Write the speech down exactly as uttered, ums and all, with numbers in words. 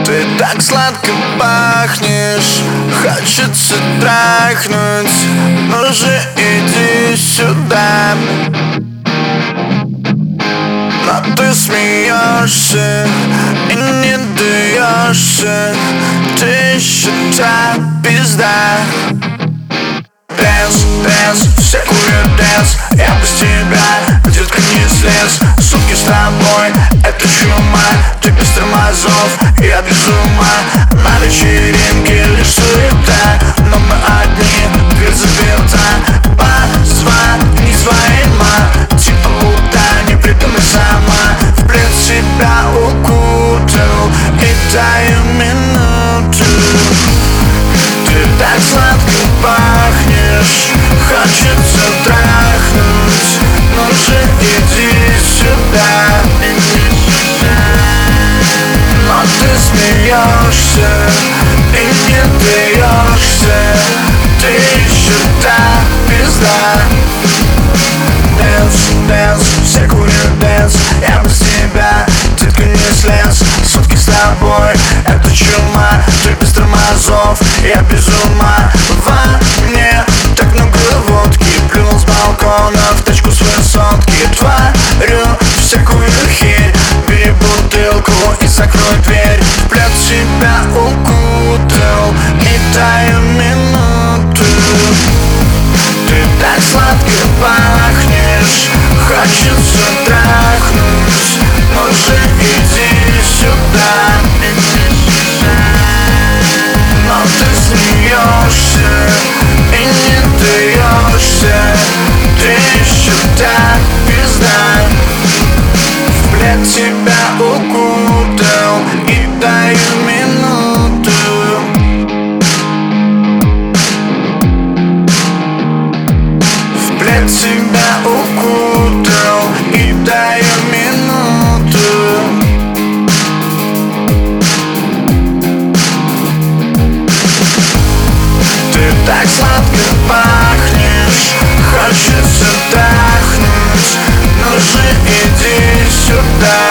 Ты так сладко пахнешь, хочется трахнуть. Ну же иди сюда. Но ты смеешься и не даешься. Ты еще та пизда. Дэнс, дэнс, все курят дэнс. Я без тебя, детка, не слез. Сутки с тобой, это чума. Ты без тормозов, я без ума. На вечеринке лишь суета, но мы одни, дверь заперта. Позвони своей ма, типа будто не придумай сама. В плен себя укутал и даю минуту. Ты так сладко пахнешь, хочется трахнуть. Ну же иди сюда. Но ты смеешься и не даешься. Ты еще та пизда. Дэнс, дэнс, все курят дэнс. Я без тебя, детка, не слез. Сутки с тобой, это чума. Ты без тормозов, я без ума. Во мне так много водки. Плюнул с балкона в тачку с высотки. Творю всякую херь. Бери бутылку и закрой дверь. В плед себя укутал и даю минуту. Ты так сладко пахнешь, хочется трахнуть. Ну же иди сюда. Но ты смеешься и не даешься. Ты еще та пизда. В плед тебя укутал и даю минуту. В плед тебя укутал и даю минуту. Ты так сладко пахнешь, хочется трахнуть. Ну же иди сюда.